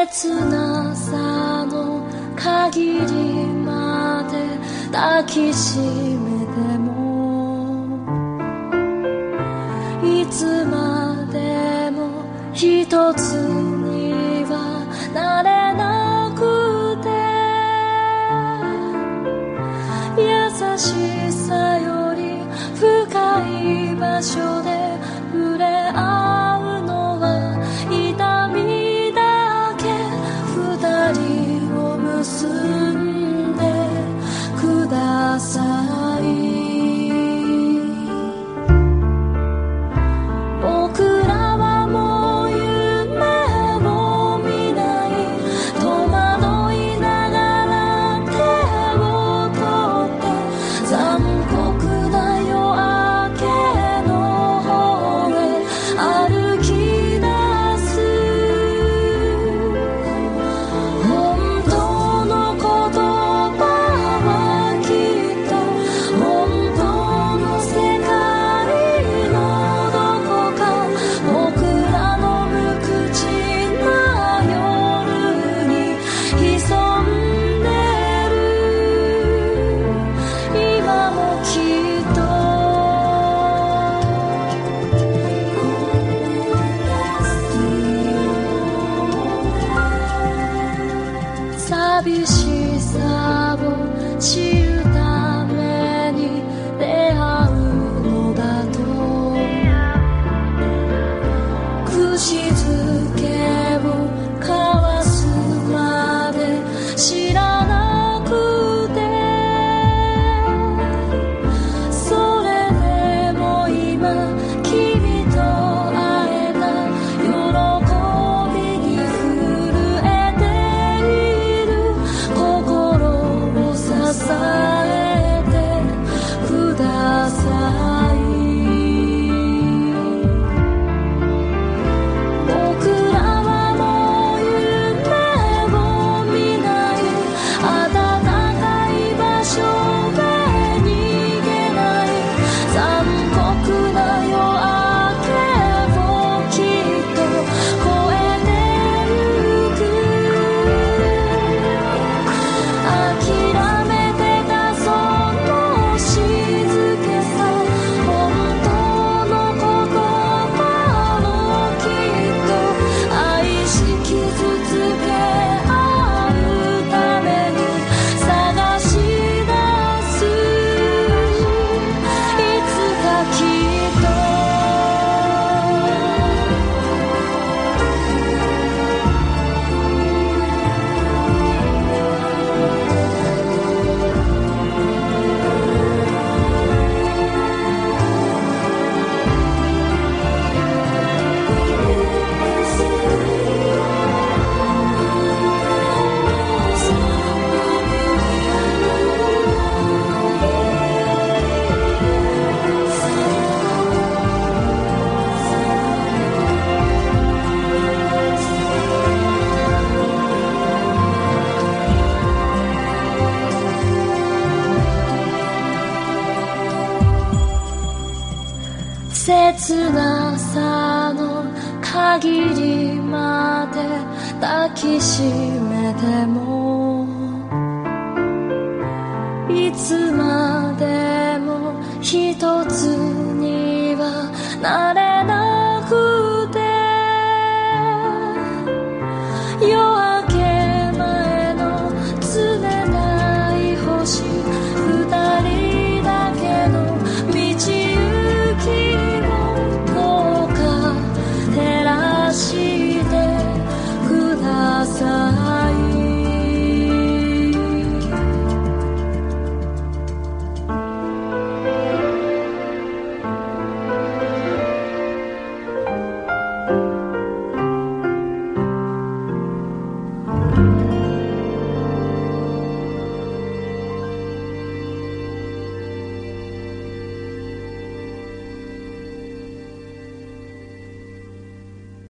切なさの限りまで抱きしめてもいつまでも一つにはなれなくて優しさより深い場所で触れ合うのは痛みだけ二人を結んでください僕らはもう夢を見ない戸惑いながら手を取って残酷な夜明けの方へ歩き出す本当の言葉はきっと本当の世界のどこか僕らの無口な夜に潜んでる今もきっと寂しさを知るために出会うのだと口づけを交わすまで知らなくてそれでも今君と会えた喜びに震えている心を支えてください僕らはもう夢を見ない暖かい場所へ逃げない残酷な夜明けをきっと越えてゆく諦めてたその静けさ本当の言葉をきっと愛し傷つけ合うために探し出すいつかきっと切なさの限りまで抱きしめてもいつまでも一つにはなれ